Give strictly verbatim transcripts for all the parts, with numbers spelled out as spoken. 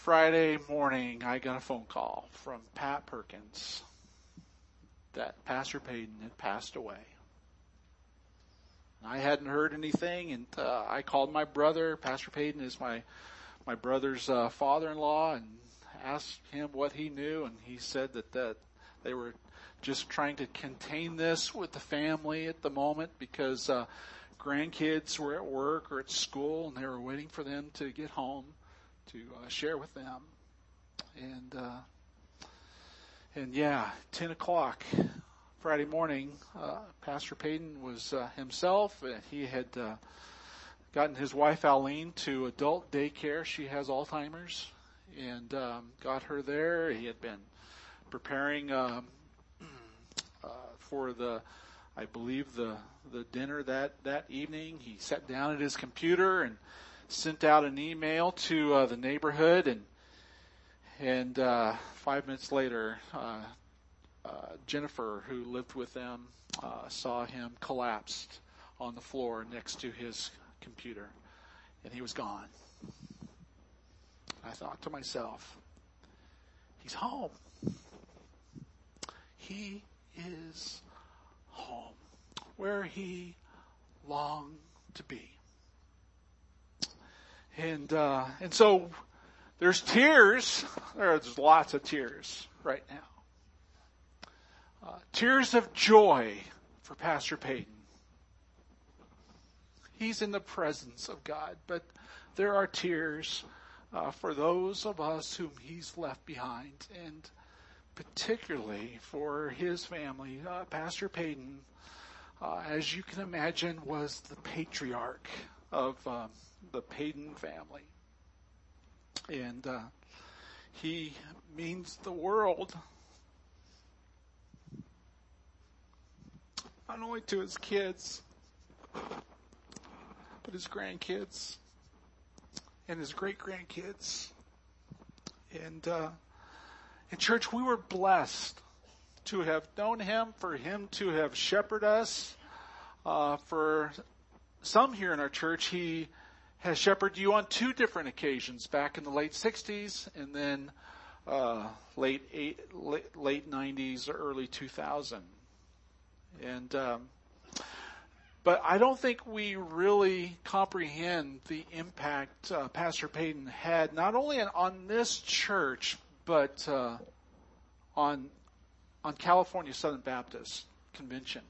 Friday morning, I got a phone call from Pat Perkins that Pastor Payton had passed away. I hadn't heard anything, and uh, I called my brother. Pastor Payton is my my brother's uh, father-in-law, and asked him what he knew, and he said that, that they were just trying to contain this with the family at the moment because uh, grandkids were at work or at school, and they were waiting for them to get home to uh, share with them. And uh, and yeah, ten o'clock Friday morning, uh, Pastor Payton was uh, himself. And he had uh, gotten his wife Aline to adult daycare. She has Alzheimer's, and um, got her there. He had been preparing um, uh, for the, I believe the the dinner that that evening. He sat down at his computer and sent out an email to uh, the neighborhood, and and uh, five minutes later, uh, uh, Jennifer, who lived with them, uh, saw him collapsed on the floor next to his computer, and he was gone. I thought to myself, he's home. He is home, where he longed to be. And uh, and so there's tears. There's lots of tears right now. Uh, tears of joy for Pastor Payton. He's in the presence of God, but there are tears uh, for those of us whom he's left behind, and particularly for his family. Uh, Pastor Payton, uh, as you can imagine, was the patriarch of um, the Payton family. And uh, he means the world, not only to his kids, but his grandkids and his great-grandkids. And uh, in church, we were blessed to have known him, for him to have shepherded us. Uh, for some here in our church, he has shepherded you on two different occasions, back in the late sixties and then uh, late, eight, late late nineties or early two thousand. And um, but I don't think we really comprehend the impact uh, Pastor Payton had, not only on, on this church, but uh, on on California Southern Baptist Convention.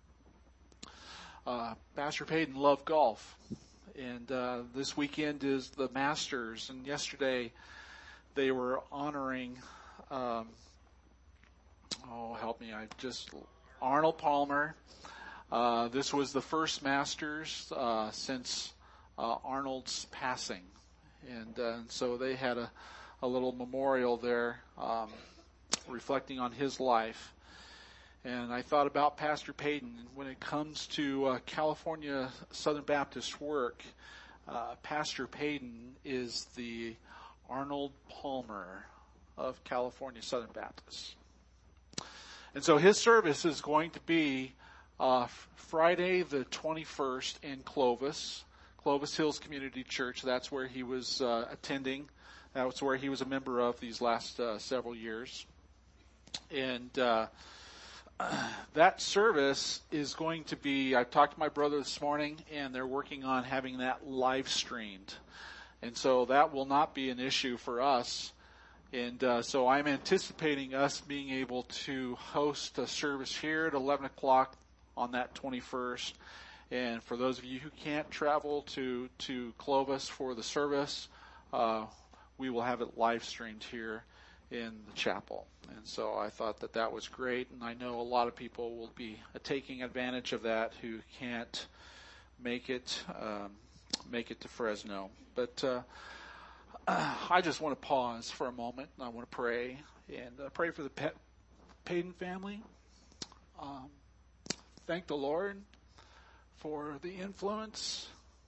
Uh, Pastor Payton loved golf. And uh, this weekend is the Masters, and yesterday they were honoring, um, oh, help me, I just, Arnold Palmer. Uh, this was the first Masters uh, since uh, Arnold's passing. And, uh, and so they had a, a little memorial there um, reflecting on his life. And I thought about Pastor Payton. When it comes to uh, California Southern Baptist work, uh, Pastor Payton is the Arnold Palmer of California Southern Baptist. And so his service is going to be uh, Friday the twenty-first in Clovis, Clovis Hills Community Church. That's where he was uh, attending. That's where he was a member of these last uh, several years. And uh that service is going to be, I talked to my brother this morning, and they're working on having that live streamed. And so that will not be an issue for us. And uh, so I'm anticipating us being able to host a service here at eleven o'clock on that twenty-first. And for those of you who can't travel to, to Clovis for the service, uh, we will have it live streamed here in the chapel. And so I thought that that was great, and I know a lot of people will be taking advantage of that who can't make it um, make it to Fresno. But uh, I just want to pause for a moment, and I want to pray, and uh, pray for the Pe- Payton family. Um, thank the Lord for the influence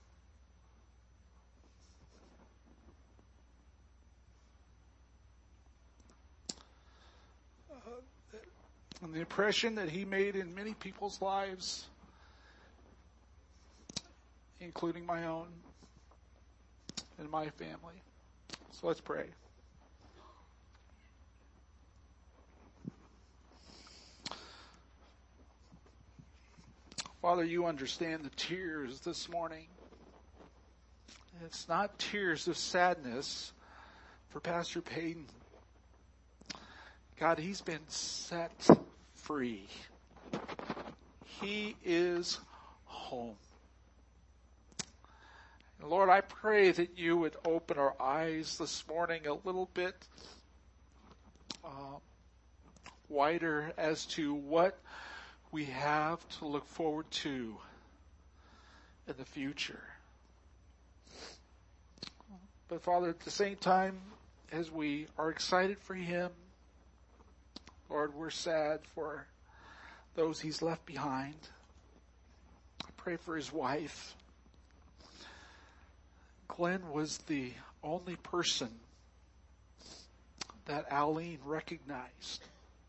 and the impression that he made in many people's lives, including my own and my family. So let's pray. Father, you understand the tears this morning. It's not tears of sadness for Pastor Payton. God, he's been set free. He is home. And Lord, I pray that you would open our eyes this morning a little bit uh, wider as to what we have to look forward to in the future. But Father, at the same time, as we are excited for him, Lord, we're sad for those he's left behind. I pray for his wife. Glenn was the only person that Aline recognized,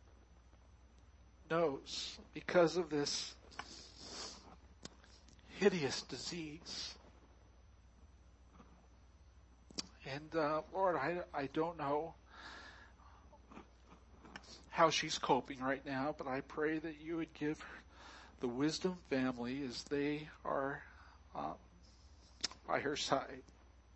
knows, because of this hideous disease. And uh, Lord, I, I don't know how she's coping right now, but I pray that you would give the Wisdom family as they are um, by her side.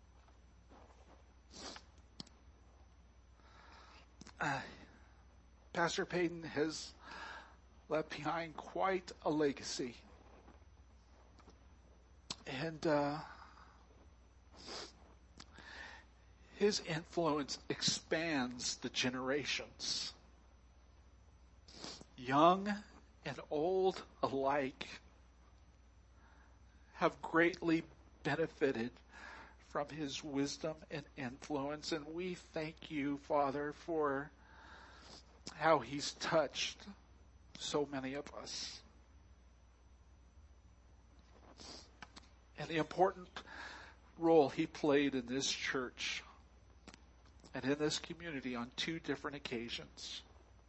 Uh, Pastor Payton has left behind quite a legacy. And uh, his influence expands the generations. Young and old alike have greatly benefited from his wisdom and influence. And we thank you, Father, for how he's touched so many of us. And the important role he played in this church and in this community on two different occasions.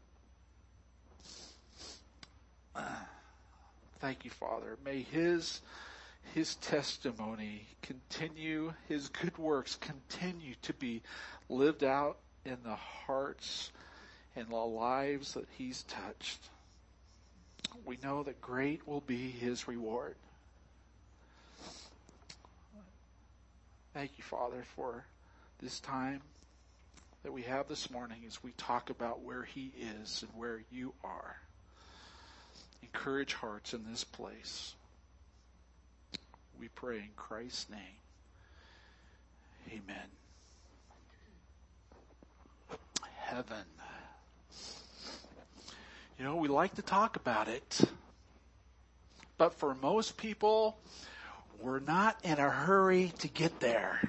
Thank you, Father. May his his testimony continue, his good works continue to be lived out in the hearts and the lives that he's touched. We know that great will be his reward. Thank you, Father, for this time that we have this morning as we talk about where he is and where you are. Encourage hearts in this place. We pray in Christ's name. Amen. Heaven. You know, we like to talk about it, but for most people, we're not in a hurry to get there.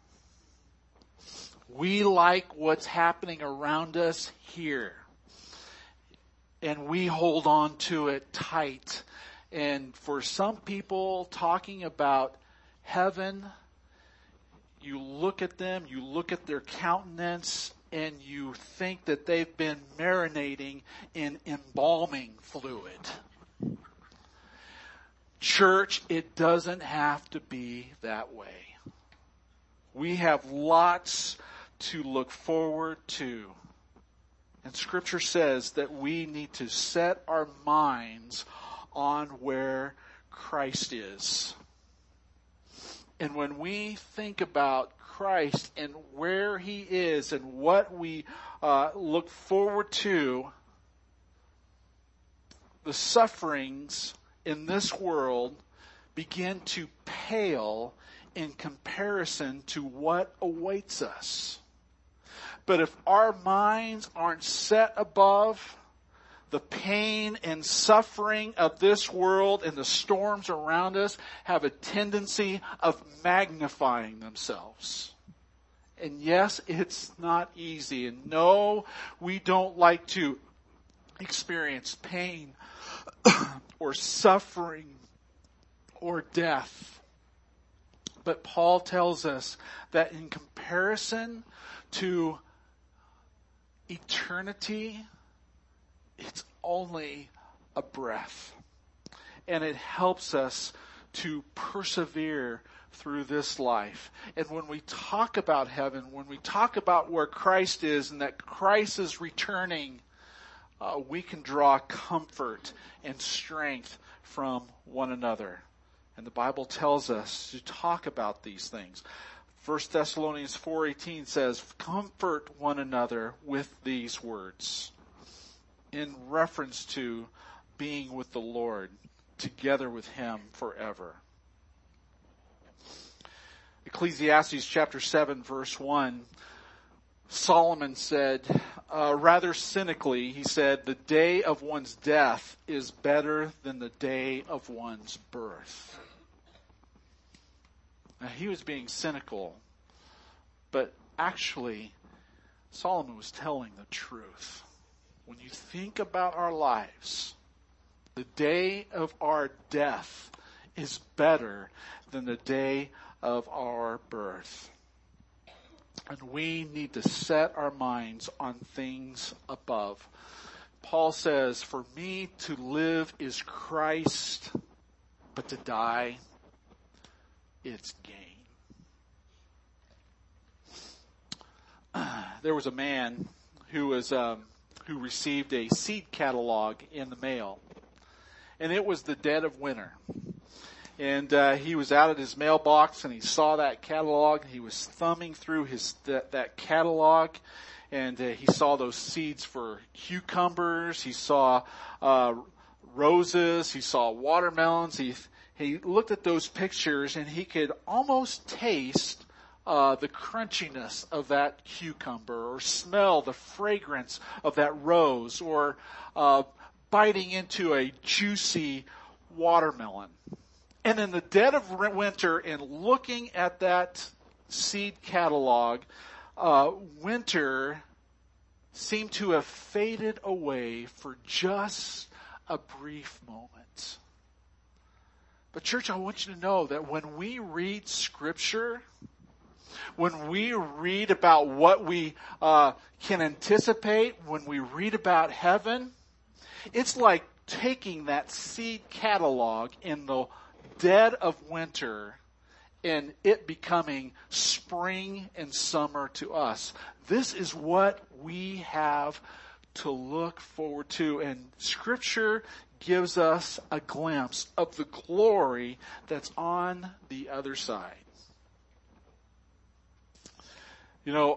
We like what's happening around us here. And we hold on to it tight. And for some people, talking about heaven, you look at them, you look at their countenance, and you think that they've been marinating in embalming fluid. Church, it doesn't have to be that way. We have lots to look forward to. And Scripture says that we need to set our minds on where Christ is. And when we think about Christ and where he is and what we uh, look forward to, the sufferings in this world begin to pale in comparison to what awaits us. But if our minds aren't set above the pain and suffering of this world and the storms around us, have a tendency of magnifying themselves. And yes, it's not easy. And no, we don't like to experience pain or suffering or death. But Paul tells us that in comparison to eternity, it's only a breath. And it helps us to persevere through this life. And when we talk about heaven, when we talk about where Christ is and that Christ is returning uh, we can draw comfort and strength from one another. And the Bible tells us to talk about these things. First Thessalonians four eighteen says, comfort one another with these words, in reference to being with the Lord, together with Him forever. Ecclesiastes chapter seven verse one, Solomon said, uh, rather cynically, he said, the day of one's death is better than the day of one's birth. Now, he was being cynical, but actually, Solomon was telling the truth. When you think about our lives, the day of our death is better than the day of our birth. And we need to set our minds on things above. Paul says, for me to live is Christ, but to die, it's gain. There was a man who was um, who received a seed catalog in the mail, and it was the dead of winter. And uh, he was out at his mailbox, and he saw that catalog. He was thumbing through his that, that catalog, and uh, he saw those seeds for cucumbers. He saw uh, roses. He saw watermelons. He he looked at those pictures, and he could almost taste uh, the crunchiness of that cucumber, or smell the fragrance of that rose, or uh, biting into a juicy watermelon. And in the dead of winter, and looking at that seed catalog, uh, winter seemed to have faded away for just a brief moment. But church, I want you to know that when we read Scripture, when we read about what we uh, can anticipate, when we read about heaven, it's like taking that seed catalog in the dead of winter and it becoming spring and summer to us. This is what we have to look forward to, and Scripture gives us a glimpse of the glory that's on the other side. You know,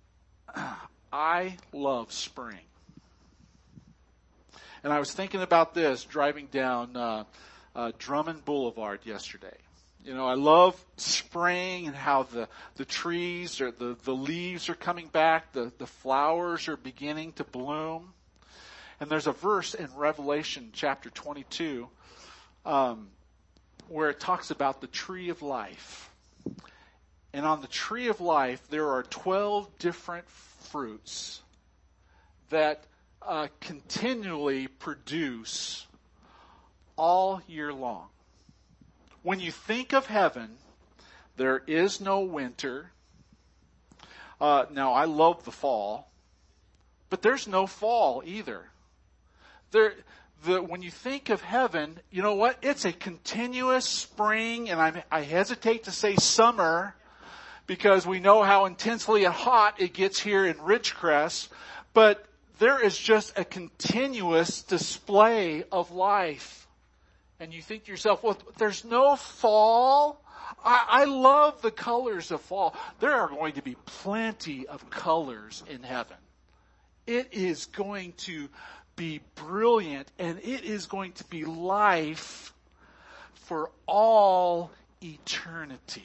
I love spring. And I was thinking about this driving down uh, uh, Drummond Boulevard yesterday. You know, I love spring and how the, the trees or the, the leaves are coming back, the, the flowers are beginning to bloom. And there's a verse in Revelation chapter twenty-two um, where it talks about the tree of life. And on the tree of life, there are twelve different fruits that uh, continually produce all year long. When you think of heaven, there is no winter. Uh, now, I love the fall, but there's no fall either. There, the, when you think of heaven, you know what? It's a continuous spring, and I, I hesitate to say summer, because we know how intensely hot it gets here in Ridgecrest, but there is just a continuous display of life. And you think to yourself, well, there's no fall? I, I love the colors of fall. There are going to be plenty of colors in heaven. It is going to be brilliant, and it is going to be life for all eternity.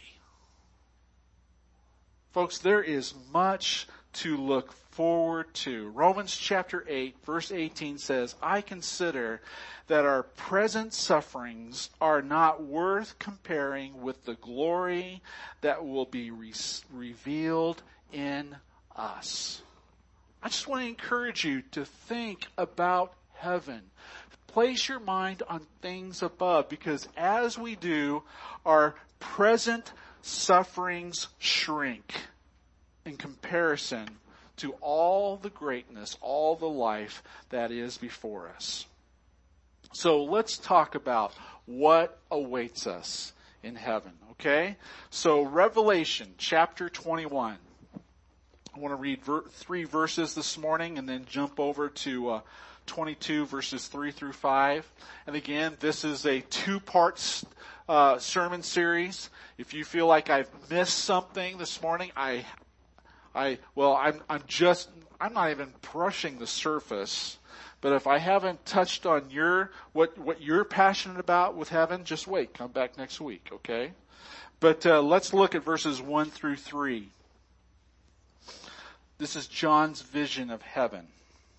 Folks, there is much to look forward to. Romans chapter eight, verse eighteen says, I consider that our present sufferings are not worth comparing with the glory that will be re- revealed in us. I just want to encourage you to think about heaven. Place your mind on things above, because as we do, our present sufferings shrink in comparison to all the greatness, all the life that is before us. So let's talk about what awaits us in heaven, okay? So Revelation chapter twenty-one. I want to read ver- three verses this morning and then jump over to uh, twenty-two, verses three through five. And again, this is a two-part uh, sermon series. If you feel like I've missed something this morning, I, I, well, I'm, I'm just, I'm not even brushing the surface. But if I haven't touched on your, what, what you're passionate about with heaven, just wait, come back next week, okay? But, uh, let's look at verses one through three. This is John's vision of heaven.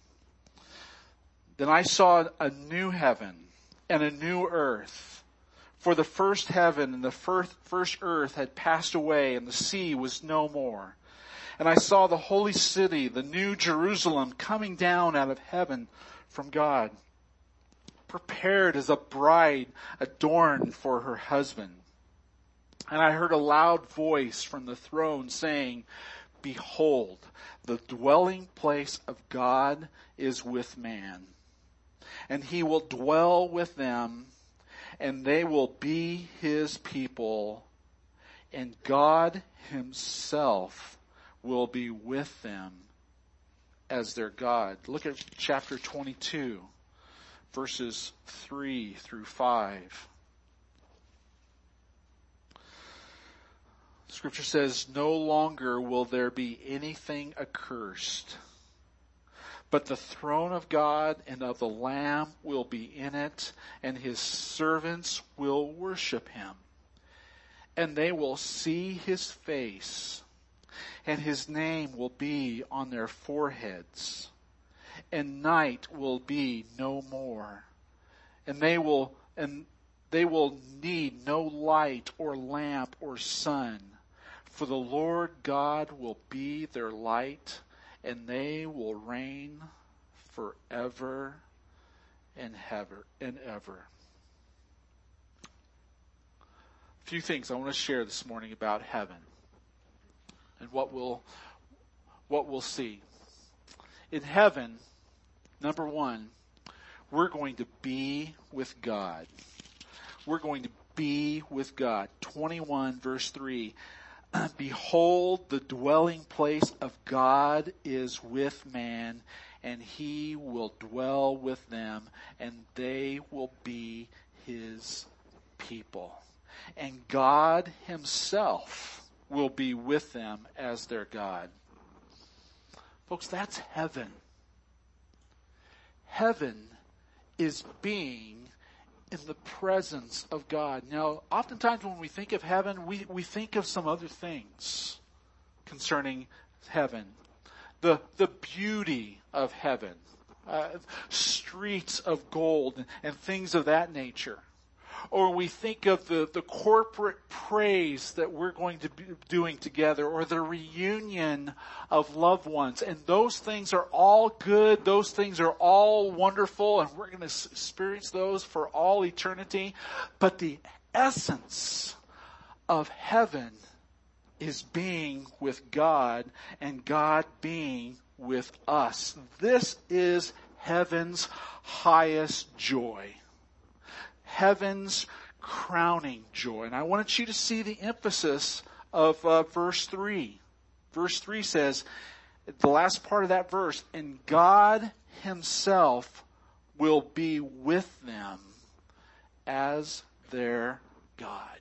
Then I saw a new heaven and a new earth. For the first heaven and the first, first earth had passed away, and the sea was no more. And I saw the holy city, the new Jerusalem, coming down out of heaven from God, prepared as a bride adorned for her husband. And I heard a loud voice from the throne saying, Behold, the dwelling place of God is with man, and he will dwell with them, and they will be his people, and God himself will be with them as their God. Look at chapter twenty-two, verses three through five. Scripture says, No longer will there be anything accursed, but the throne of God and of the Lamb will be in it, and his servants will worship him. And they will see his face, and his name will be on their foreheads. And night will be no more. And they will, and they will need no light or lamp or sun. For the Lord God will be their light, and they will reign forever and ever and ever. A few things I want to share this morning about heaven and what we'll, what we'll see. In heaven, number one, we're going to be with God. We're going to be with God. twenty-one verse three. Behold, the dwelling place of God is with man, and he will dwell with them, and they will be his people. And God himself will be with them as their God. Folks, that's heaven. Heaven is being in the presence of God. Now, oftentimes when we think of heaven, we, we think of some other things concerning heaven. The, the beauty of heaven. Uh, streets of gold and, and things of that nature. Or we think of the, the corporate praise that we're going to be doing together, or the reunion of loved ones. And those things are all good. Those things are all wonderful, and we're going to experience those for all eternity. But the essence of heaven is being with God, and God being with us. This is heaven's highest joy. Heaven's crowning joy. And I wanted you to see the emphasis of uh, verse three. Verse three says, the last part of that verse, and God himself will be with them as their God.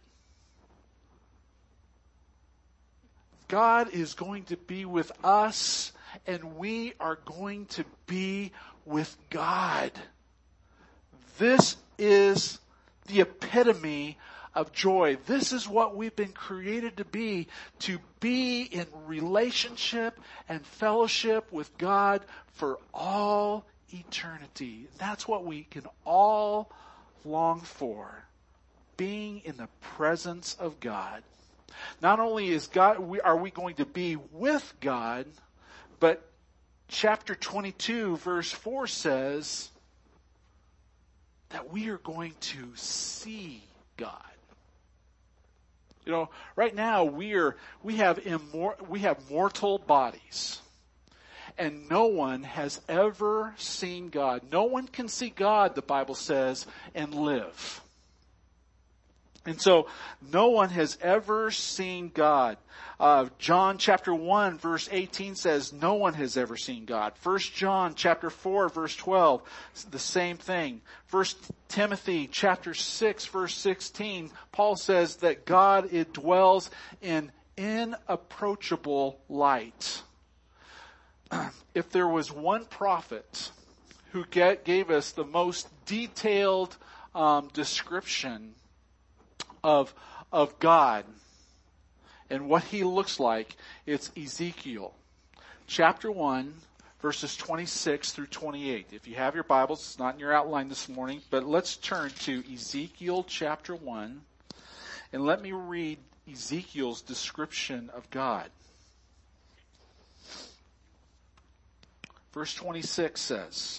God is going to be with us, and we are going to be with God. This is the epitome of joy. This is what we've been created to be, to be in relationship and fellowship with God for all eternity. That's what we can all long for, being in the presence of God. Not only is God, we, are we going to be with God, but chapter twenty-two verse four says that we are going to see God. You know, right now we are we have immor- we have mortal bodies, and no one has ever seen God. No one can see God, the Bible says, and live. And so no one has ever seen God. Uh, John chapter one verse eighteen says no one has ever seen God. First John chapter four verse twelve, the same thing. First Timothy chapter six verse sixteen, Paul says that God, it dwells in inapproachable light. If there was one prophet who get, gave us the most detailed um, description of of God and what he looks like, it's Ezekiel chapter one verses twenty-six through twenty-eight. If you have your Bibles, it's not in your outline this morning, but let's turn to Ezekiel chapter one and let me read Ezekiel's description of God. Verse twenty-six says,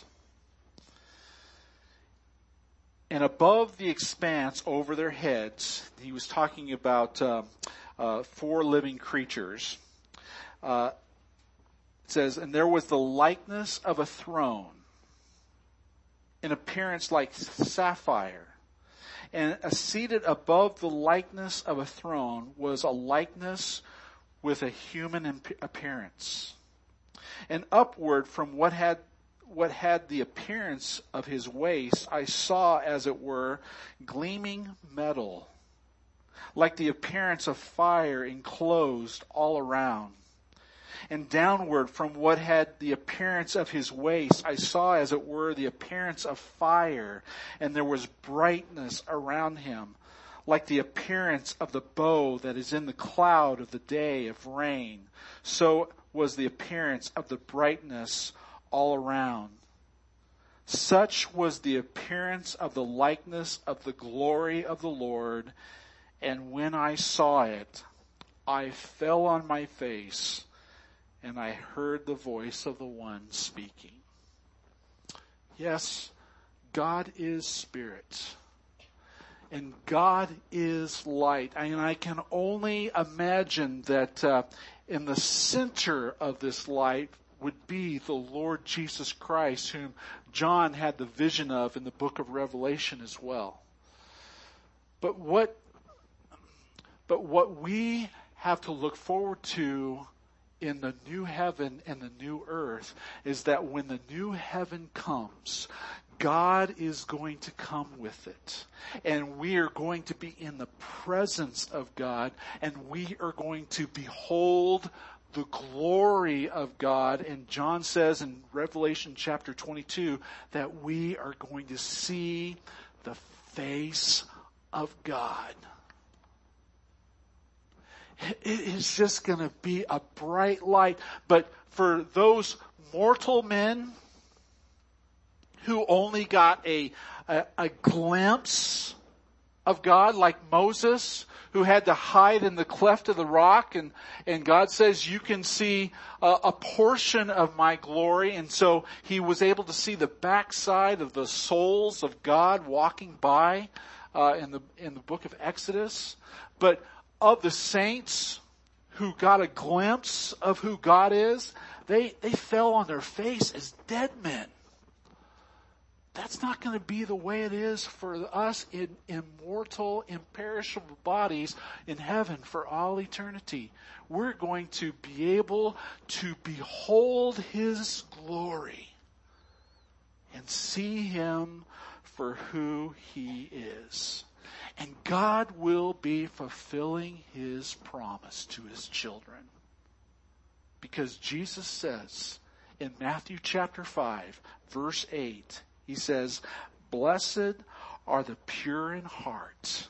"And above the expanse over their heads," he was talking about uh, uh, four living creatures. Uh, it says, "And there was the likeness of a throne, in appearance like sapphire. And seated above the likeness of a throne was a likeness with a human appearance. And upward from what had what had the appearance of his waist, I saw, as it were, gleaming metal, like the appearance of fire enclosed all around. And downward from what had the appearance of his waist, I saw, as it were, the appearance of fire, and there was brightness around him, like the appearance of the bow that is in the cloud of the day of rain. So was the appearance of the brightness all around. Such was the appearance of the likeness of the glory of the Lord. And when I saw it, I fell on my face, and I heard the voice of the one speaking." Yes, God is spirit. And God is light. And I can only imagine that uh, in the center of this light would be the Lord Jesus Christ, whom John had the vision of in the book of Revelation as well. But what, but what we have to look forward to in the new heaven and the new earth is that when the new heaven comes, God is going to come with it. And we are going to be in the presence of God, and we are going to behold the glory of God. And John says in Revelation chapter twenty-two that we are going to see the face of God. It is just going to be a bright light. But for those mortal men who only got a, a, a glimpse of God, like Moses, who had to hide in the cleft of the rock, and, and God says, you can see a, a portion of my glory. And so he was able to see the backside of the souls of God walking by uh, in the in the book of Exodus. But of the saints who got a glimpse of who God is, they, they fell on their face as dead men. That's not going to be the way it is for us in immortal, imperishable bodies in heaven for all eternity. We're going to be able to behold his glory and see him for who he is. And God will be fulfilling his promise to his children. Because Jesus says in Matthew chapter five, verse eight, he says, "Blessed are the pure in heart,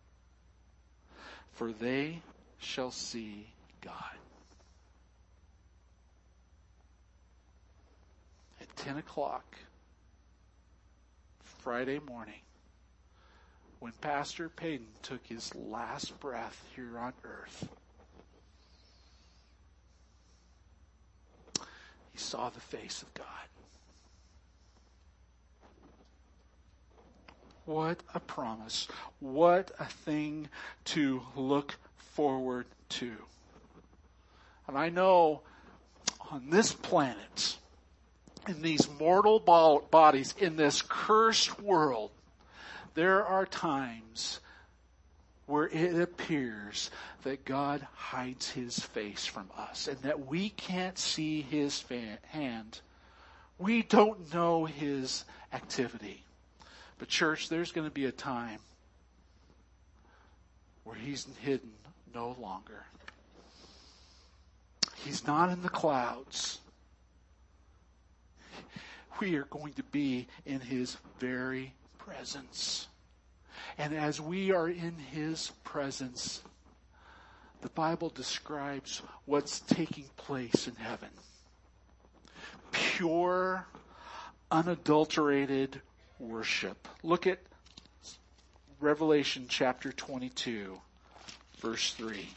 for they shall see God." At ten o'clock, Friday morning, when Pastor Payton took his last breath here on earth, he saw the face of God. What a promise. What a thing to look forward to. And I know on this planet, in these mortal bodies, in this cursed world, there are times where it appears that God hides his face from us and that we can't see his fa- hand. We don't know his activity. But church, there's going to be a time where he's hidden no longer. He's not in the clouds. We are going to be in his very presence. And as we are in his presence, the Bible describes what's taking place in heaven. Pure, unadulterated worship. Look at Revelation chapter twenty-two, verse three.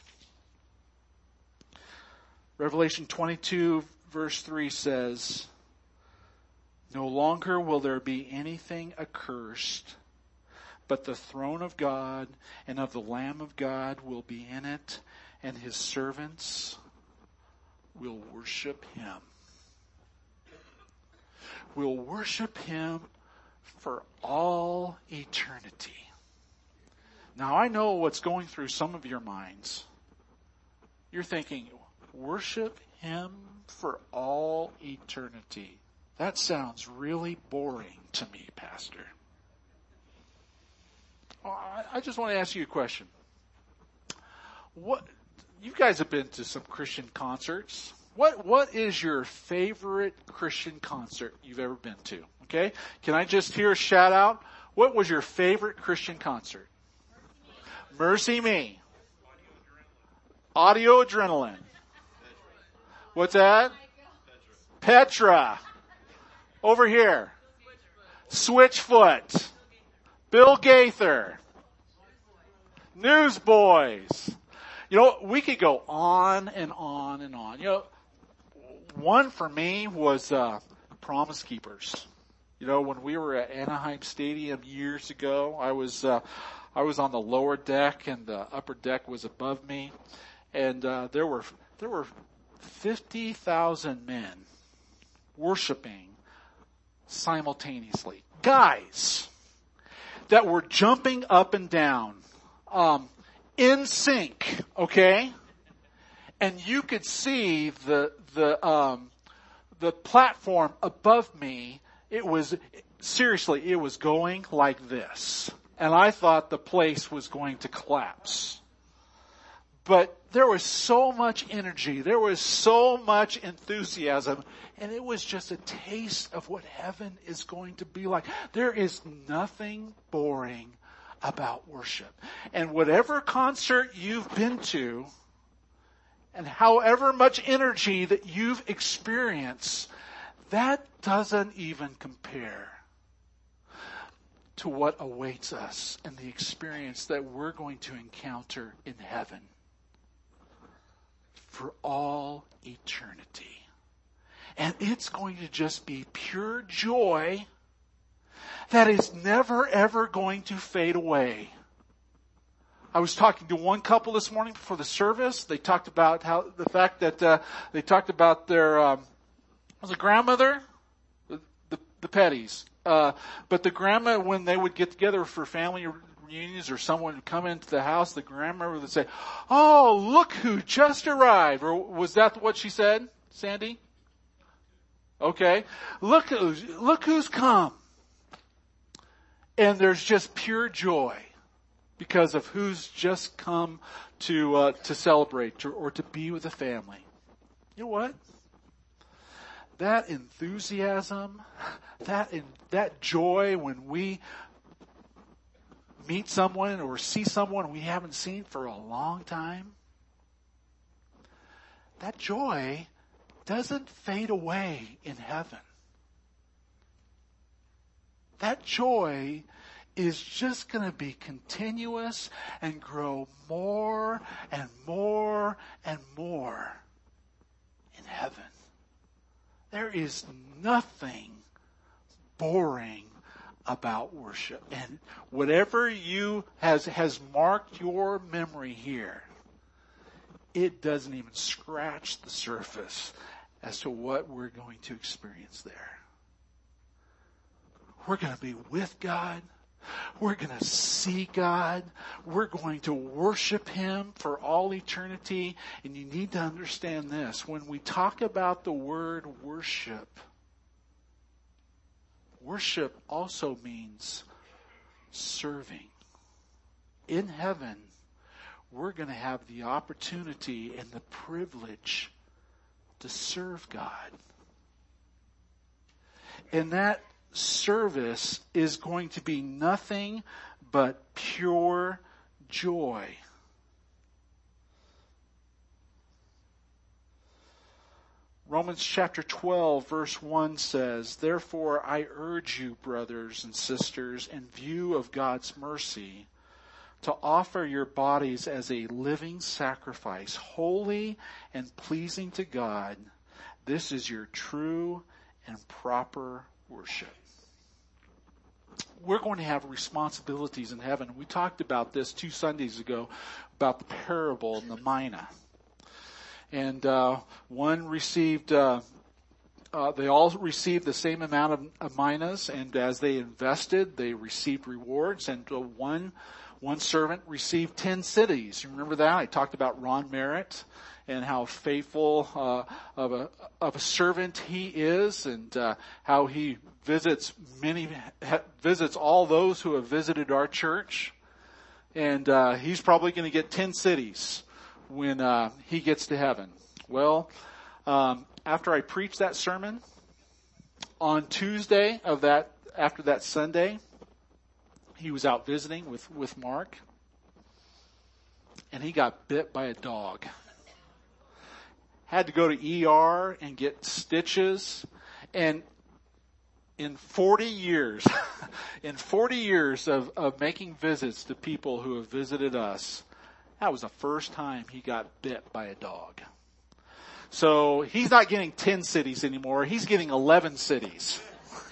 Revelation twenty-two, verse three says, "No longer will there be anything accursed, but the throne of God and of the Lamb of God will be in it, and his servants will worship him." We'll worship him for all eternity. Now I know what's going through some of your minds. You're thinking, worship him for all eternity. That sounds really boring to me, Pastor. I just want to ask you a question. What, you guys have been to some Christian concerts. What, what is your favorite Christian concert you've ever been to? Okay. Can I just hear a shout out? What was your favorite Christian concert? Mercy Me. Audio Adrenaline. What's that? Petra. Over here. Switchfoot. Bill Gaither. Newsboys. You know, we could go on and on and on. You know, one for me was uh, Promise Keepers. You know, when we were at Anaheim Stadium years ago, I was uh, I was on the lower deck and the upper deck was above me, and uh, there were there were fifty thousand men worshiping simultaneously. Guys that were jumping up and down, um, in sync, okay? And you could see the, the, um, the platform above me. It was, seriously, it was going like this. And I thought the place was going to collapse. But there was so much energy. There was so much enthusiasm. And it was just a taste of what heaven is going to be like. There is nothing boring about worship. And whatever concert you've been to, and however much energy that you've experienced, that doesn't even compare to what awaits us and the experience that we're going to encounter in heaven for all eternity. And it's going to just be pure joy that is never ever going to fade away. I was talking to one couple this morning before the service. They talked about how the fact that uh, they talked about their um, was a grandmother, the the, the Petties, uh, but the grandma, when they would get together for family reunions or someone would come into the house, the grandmother would say, "Oh, look who just arrived." Or was that what she said, Sandy? Okay, look who's look who's come, and there's just pure joy because of who's just come to uh, to celebrate or, or to be with the family. You know what? That enthusiasm, that in, that joy when we meet someone or see someone we haven't seen for a long time, that joy doesn't fade away in heaven. That joy is just going to be continuous and grow more and more and more in heaven. There is nothing boring about worship. And whatever you has has marked your memory here, it doesn't even scratch the surface as to what we're going to experience there. We're going to be with God. We're going to see God. We're going to worship Him for all eternity. And you need to understand this. When we talk about the word worship, worship also means serving. In heaven, we're going to have the opportunity and the privilege to serve God. And that service is going to be nothing but pure joy. Romans chapter twelve verse one says, "Therefore I urge you, brothers and sisters, in view of God's mercy, to offer your bodies as a living sacrifice, holy and pleasing to God. This is your true and proper worship." We're going to have responsibilities in heaven. We talked about this two Sundays ago, about the parable and the mina. And uh, one received, uh, uh, they all received the same amount of, of minas, and as they invested, they received rewards. And uh, one one servant received ten cities. You remember that? I talked about Ron Merritt and how faithful uh, of a of a servant he is, and uh, how he visits many visits all those who have visited our church. And uh, he's probably going to get ten cities when uh, he gets to heaven. Well, um, after I preached that sermon on Tuesday of that after that Sunday, he was out visiting with with Mark, and he got bit by a dog. Had to go to E R and get stitches. And in forty years, in forty years of, of making visits to people who have visited us, that was the first time he got bit by a dog. So he's not getting ten cities anymore. He's getting eleven cities.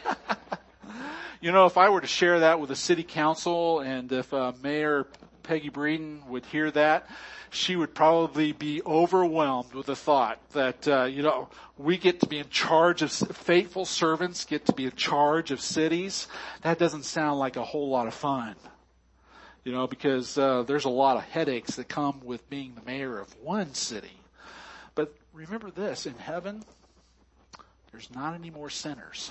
You know, if I were to share that with the city council, and if uh, Mayor Peggy Breeden would hear that, she would probably be overwhelmed with the thought that, uh, you know, we get to be in charge of, faithful servants get to be in charge of cities. That doesn't sound like a whole lot of fun, you know, because uh, there's a lot of headaches that come with being the mayor of one city. But remember this, in heaven, there's not any more sinners.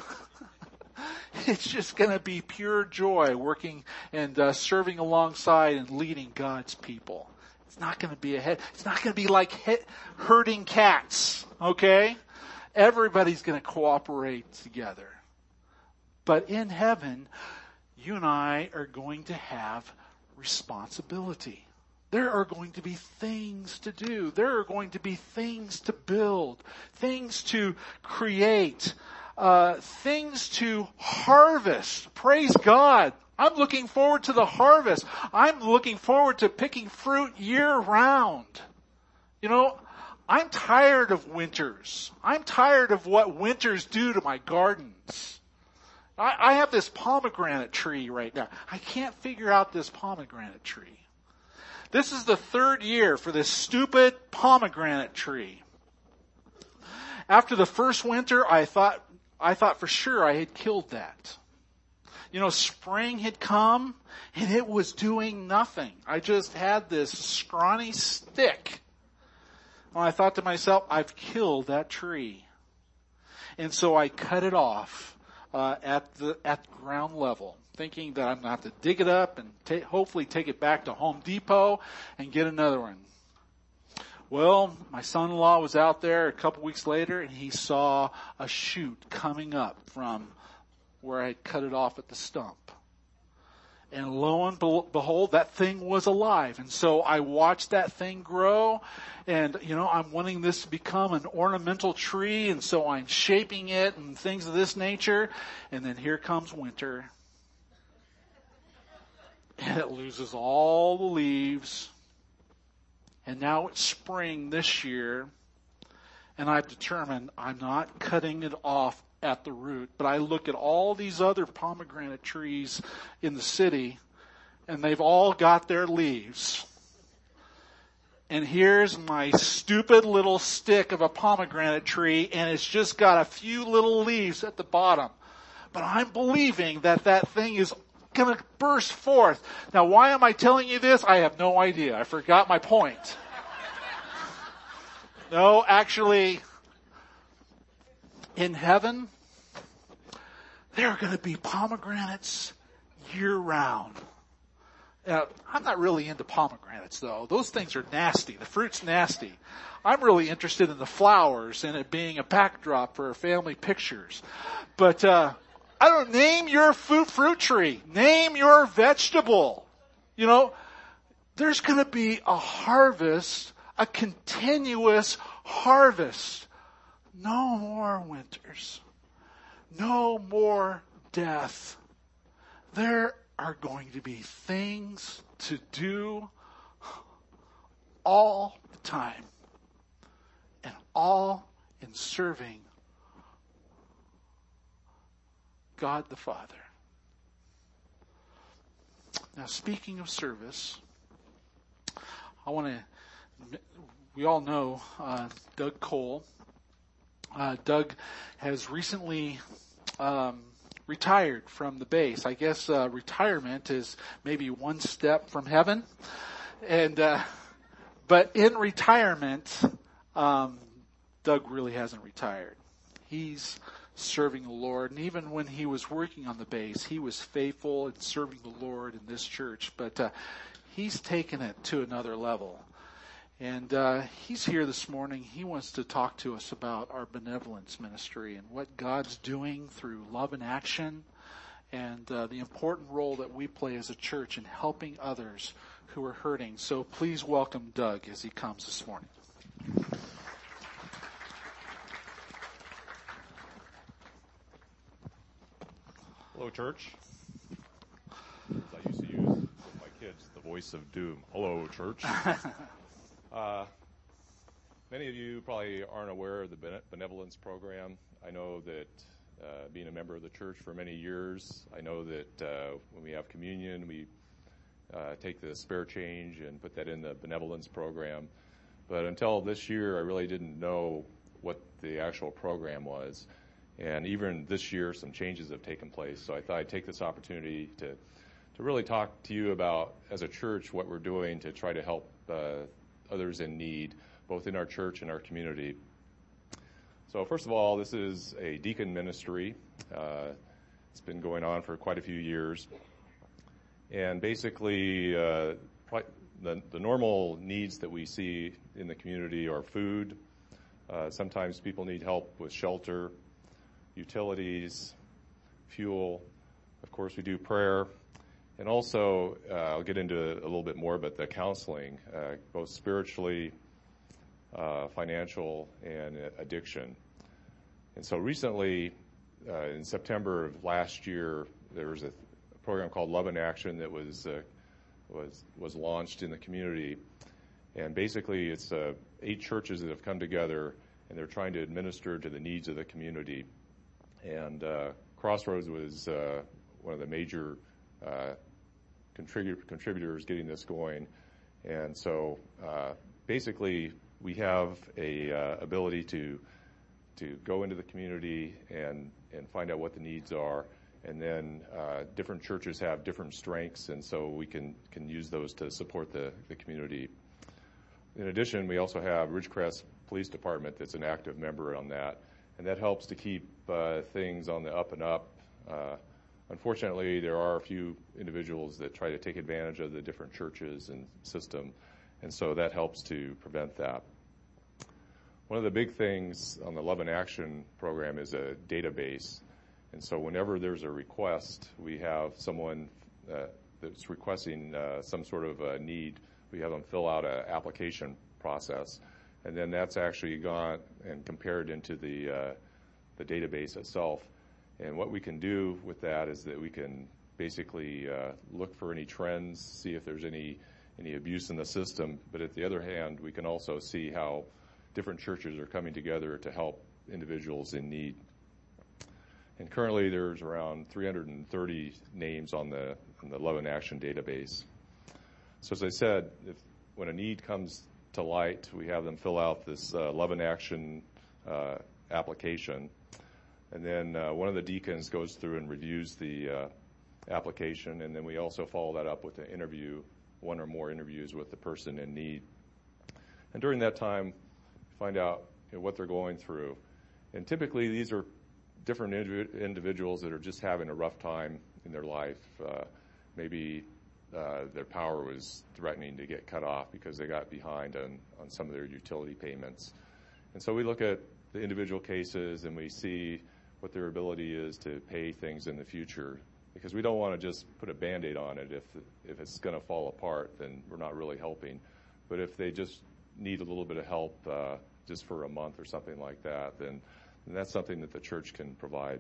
It's just going to be pure joy working and uh, serving alongside and leading God's people. It's not going to be a head. It's not going to be like he- herding cats. Okay, everybody's going to cooperate together. But in heaven, you and I are going to have responsibility. There are going to be things to do. There are going to be things to build, things to create. Uh, things to harvest. Praise God. I'm looking forward to the harvest. I'm looking forward to picking fruit year round. You know, I'm tired of winters. I'm tired of what winters do to my gardens. I, I have this pomegranate tree right now. I can't figure out this pomegranate tree. This is the third year for this stupid pomegranate tree. After the first winter, I thought, I thought for sure I had killed that. You know, spring had come and it was doing nothing. I just had this scrawny stick. Well, I thought to myself, I've killed that tree. And so I cut it off uh, at the at ground level, thinking that I'm going to have to dig it up and ta- hopefully take it back to Home Depot and get another one. Well, my son-in-law was out there a couple weeks later, and he saw a shoot coming up from where I had cut it off at the stump. And lo and behold, that thing was alive. And so I watched that thing grow, and, you know, I'm wanting this to become an ornamental tree, and so I'm shaping it and things of this nature. And then here comes winter. And it loses all the leaves. And now it's spring this year, and I've determined I'm not cutting it off at the root. But I look at all these other pomegranate trees in the city, and they've all got their leaves. And here's my stupid little stick of a pomegranate tree, and it's just got a few little leaves at the bottom. But I'm believing that that thing is going to burst forth. Now, why am I telling you this? I have no idea. I forgot my point. No, actually, in heaven, there are going to be pomegranates year-round. Now, I'm not really into pomegranates, though. Those things are nasty. The fruit's nasty. I'm really interested in the flowers and it being a backdrop for family pictures. But uh I don't name your fruit fruit tree. Name your vegetable. You know, there's going to be a harvest, a continuous harvest. No more winters. No more death. There are going to be things to do all the time. And all in serving God the Father. Now, speaking of service, I want to, we all know uh, Doug Cole. Uh, Doug has recently um, retired from the base. I guess uh, retirement is maybe one step from heaven. And, uh, but in retirement, um, Doug really hasn't retired. He's serving the Lord. And even when he was working on the base, he was faithful in serving the Lord in this church. But uh, he's taken it to another level. And uh, he's here this morning. He wants to talk to us about our benevolence ministry and what God's doing through Love in Action and uh, the important role that we play as a church in helping others who are hurting. So please welcome Doug as he comes this morning. Hello, church. As I used to use with my kids, the voice of doom. Hello, church. uh, many of you probably aren't aware of the benevolence program. I know that uh, being a member of the church for many years, I know that uh, when we have communion, we uh, take the spare change and put that in the benevolence program. But until this year, I really didn't know what the actual program was. And even this year, some changes have taken place. So I thought I'd take this opportunity to to really talk to you about, as a church, what we're doing to try to help uh, others in need, both in our church and our community. So first of all, this is a deacon ministry. Uh, it's been going on for quite a few years. And basically, uh, the, the normal needs that we see in the community are food. Uh, sometimes people need help with shelter, utilities, fuel. Of course, we do prayer. And also, uh, I'll get into it a little bit more, but the counseling, uh, both spiritually, uh, financial, and addiction. And so recently, uh, in September of last year, there was a program called Love in Action that was uh, was was launched in the community. And basically, it's uh, eight churches that have come together, and they're trying to administer to the needs of the community. And uh, Crossroads was uh, one of the major uh, contribu- contributors getting this going. And so uh, basically we have a uh, ability to to go into the community and, and find out what the needs are. And then uh, different churches have different strengths, and so we can, can use those to support the, the community. In addition, we also have Ridgecrest Police Department that's an active member on that. And that helps to keep uh, things on the up and up. Uh, unfortunately, there are a few individuals that try to take advantage of the different churches and system, and so that helps to prevent that. One of the big things on the Love in Action program is a database. And so whenever there's a request, we have someone uh, that's requesting uh, some sort of a need, we have them fill out an application process. And then that's actually gone and compared into the uh, the database itself. And what we can do with that is that we can basically uh, look for any trends, see if there's any any abuse in the system. But at the other hand, we can also see how different churches are coming together to help individuals in need. And currently, there's around three hundred thirty names on the on the Love in Action database. So as I said, if when a need comes to light, we have them fill out this uh, Love in Action uh, application, and then uh, one of the deacons goes through and reviews the uh, application, and then we also follow that up with an interview, one or more interviews with the person in need. And during that time, find out you know, what they're going through. And typically, these are different indiv- individuals that are just having a rough time in their life. Uh, maybe uh, their power was threatening to get cut off because they got behind on, on some of their utility payments. And so we look at the individual cases and we see what their ability is to pay things in the future, because we don't want to just put a Band-Aid on it. If if it's going to fall apart, then we're not really helping. But if they just need a little bit of help uh, just for a month or something like that, then, then that's something that the church can provide.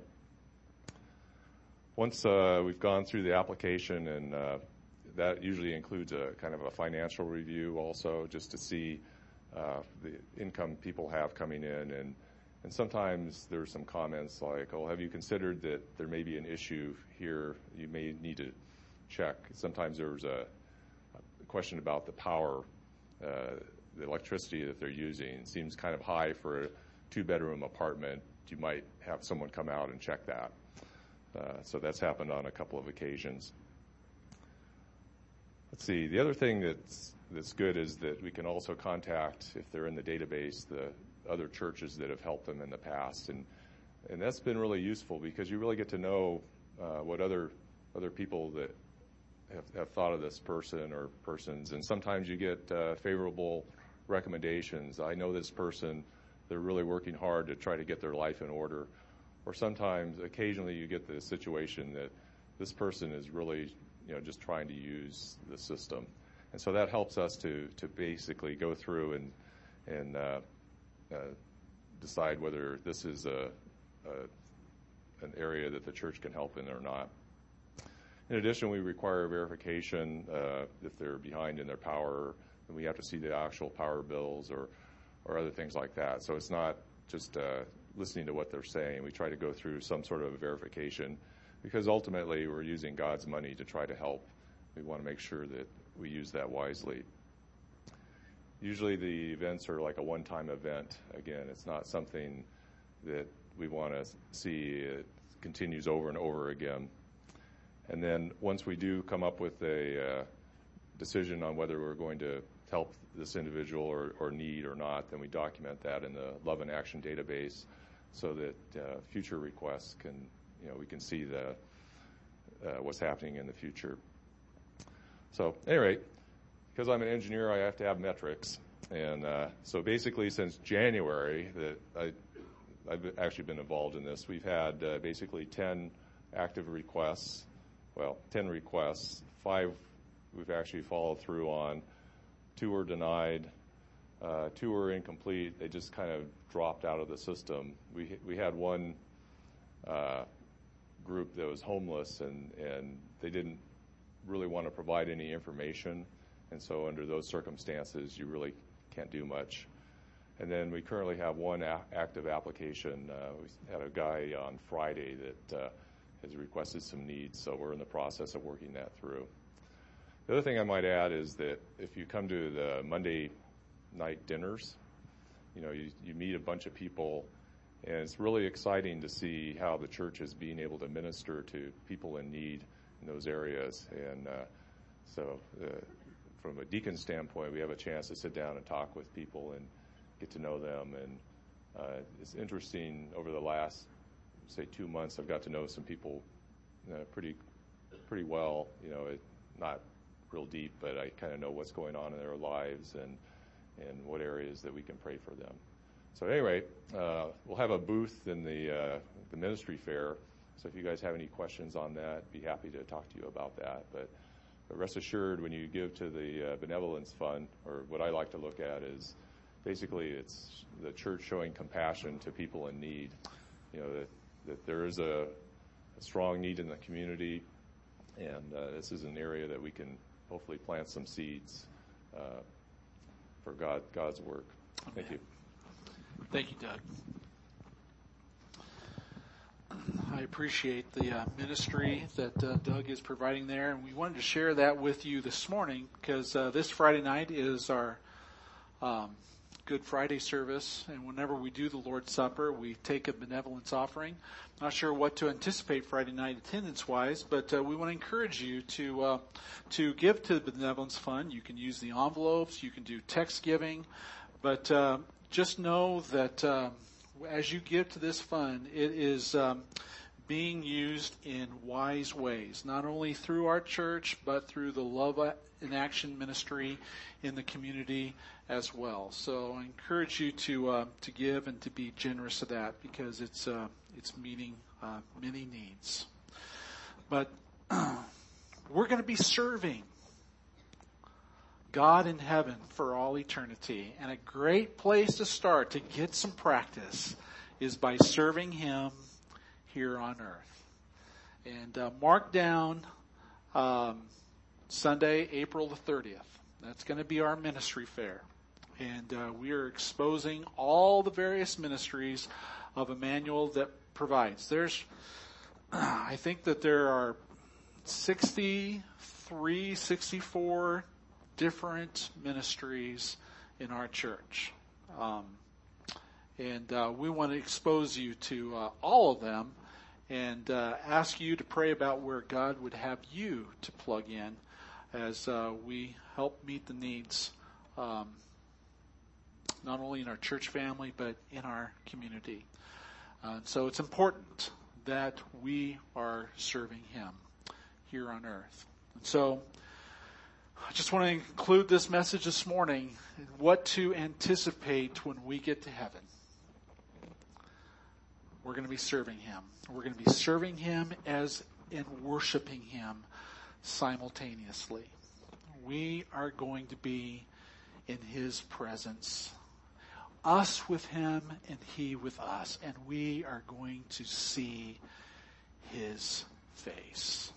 Once uh, we've gone through the application, and uh, that usually includes a kind of a financial review also, just to see uh, the income people have coming in. And, and sometimes there's some comments like, oh, have you considered that there may be an issue here you may need to check? Sometimes there's a, a question about the power, uh, the electricity that they're using. It seems kind of high for a two-bedroom apartment. You might have someone come out and check that. Uh, so that's happened on a couple of occasions. Let's see. The other thing that's that's good is that we can also contact, if they're in the database, the other churches that have helped them in the past, and and that's been really useful because you really get to know uh, what other other people that have, have thought of this person or persons, and sometimes you get uh, favorable recommendations. I know this person; they're really working hard to try to get their life in order. Or sometimes, occasionally, you get the situation that this person is really, you know, just trying to use the system, and so that helps us to to basically go through and and uh, uh, decide whether this is a, a an area that the church can help in or not. In addition, we require verification uh, if they're behind in their power, and we have to see the actual power bills or or other things like that. So it's not just uh, listening to what they're saying. We try to go through some sort of verification because ultimately we're using God's money to try to help. We want to make sure that we use that wisely. Usually the events are like a one-time event. Again, it's not something that we want to see it continues over and over again. And then once we do come up with a uh, decision on whether we're going to help this individual or, or need or not, then we document that in the Love and Action database so that uh, future requests can, you know, we can see the uh, what's happening in the future. So, at any rate, because I'm an engineer, I have to have metrics, and uh, so basically, since January, that I, I've actually been involved in this. We've had uh, basically ten active requests. Well, ten requests. Five we've actually followed through on. Two were denied. Uh, two were incomplete. They just kind of dropped out of the system. We we had one uh, group that was homeless, and, and they didn't really want to provide any information. And so under those circumstances, you really can't do much. And then we currently have one a- active application. Uh, we had a guy on Friday that uh, has requested some needs, so we're in the process of working that through. The other thing I might add is that if you come to the Monday night dinners, you know, you, you meet a bunch of people, and it's really exciting to see how the church is being able to minister to people in need in those areas. And uh, so uh, from a deacon standpoint, we have a chance to sit down and talk with people and get to know them. And uh, it's interesting, over the last, say, two months, I've got to know some people uh, pretty pretty well, you know, it, not real deep, but I kind of know what's going on in their lives and and what areas that we can pray for them. So anyway, uh, we'll have a booth in the uh, the ministry fair. So if you guys have any questions on that, be happy to talk to you about that. But, but rest assured, when you give to the uh, benevolence fund, or what I like to look at is basically it's the church showing compassion to people in need. You know, that, that there is a, a strong need in the community, and uh, this is an area that we can hopefully plant some seeds uh, for God, God's work. Thank Amen. you. Thank you, Doug. I appreciate the uh, ministry that uh, Doug is providing there, and we wanted to share that with you this morning because uh, this Friday night is our um, Good Friday service, and whenever we do the Lord's Supper, we take a benevolence offering. Not sure what to anticipate Friday night attendance-wise, but uh, we want to encourage you to uh, to give to the benevolence fund. You can use the envelopes, you can do text giving, but uh, just know that uh, as you give to this fund, it is um, being used in wise ways, not only through our church, but through the Love in Action ministry in the community as well. So I encourage you to uh, to give and to be generous of that, because it's uh, it's meeting uh, many needs. But we're going to be serving God in heaven for all eternity, and a great place to start to get some practice is by serving Him here on earth. And uh, mark down um, Sunday, April the thirtieth. That's going to be our ministry fair. And uh, we are exposing all the various ministries of Emmanuel that provides. There's, I think that there are sixty-three, sixty-four different ministries in our church. Um, and uh, we want to expose you to uh, all of them, and uh, ask you to pray about where God would have you to plug in as uh, we help meet the needs, um, not only in our church family, but in our community. Uh, so it's important that we are serving Him here on earth. And so I just want to include this message this morning, what to anticipate when we get to heaven. We're going to be serving Him. We're going to be serving Him as and worshiping Him simultaneously. We are going to be in His presence, us with Him and He with us, and we are going to see His face.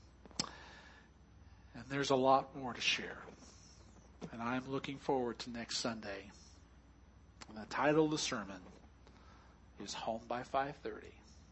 And there's a lot more to share, and I'm looking forward to next Sunday. And the title of the sermon is Home by five thirty.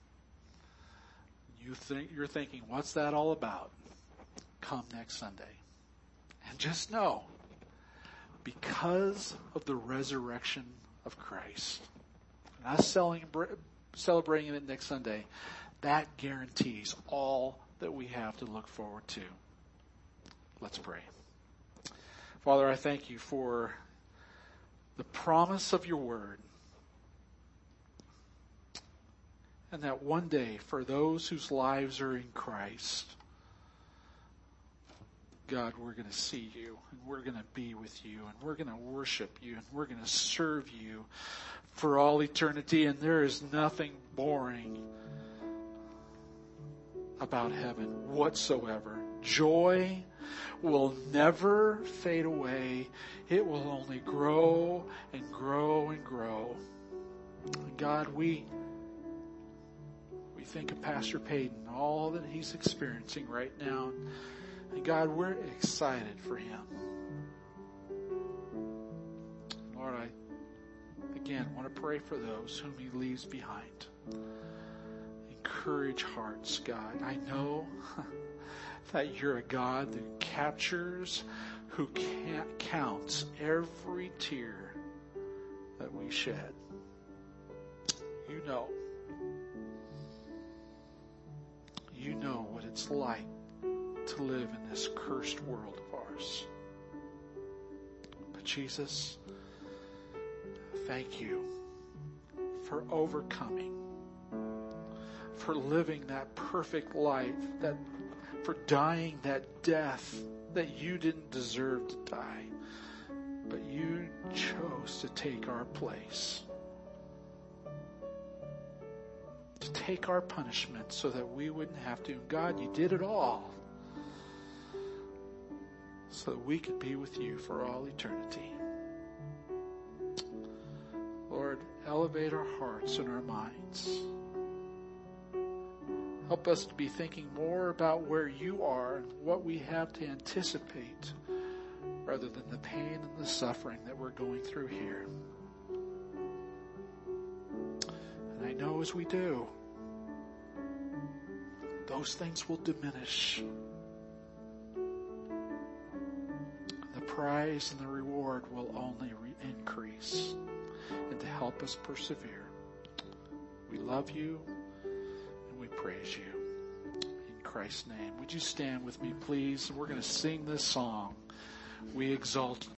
You think, you're thinking, what's that all about? Come next Sunday. And just know, because of the resurrection of Christ, and us celebrating it next Sunday, that guarantees all that we have to look forward to. Let's pray. Father, I thank you for the promise of your word, and that one day, for those whose lives are in Christ, God, we're going to see you, and we're going to be with you, and we're going to worship you, and we're going to serve you for all eternity. And there is nothing boring about heaven whatsoever. Joy will never fade away. It will only grow and grow and grow. And God, we we think of Pastor Payton, all that he's experiencing right now. And God, we're excited for him. Lord, I, again, want to pray for those whom he leaves behind. Encourage hearts, God. I know that you're a God that captures, who can't counts every tear that we shed. You know. You know what it's like to live in this cursed world of ours. But Jesus, thank you for overcoming, for living that perfect life, that for dying that death that you didn't deserve to die, but you chose to take our place, to take our punishment so that we wouldn't have to. God, you did it all so that we could be with you for all eternity. Lord, elevate our hearts and our minds. Help us to be thinking more about where you are and what we have to anticipate rather than the pain and the suffering that we're going through here. And I know as we do, those things will diminish. The prize and the reward will only re- increase. help us persevere. We love you and we praise you. In Christ's name. Would you stand with me, please? We're going to sing this song. We exalt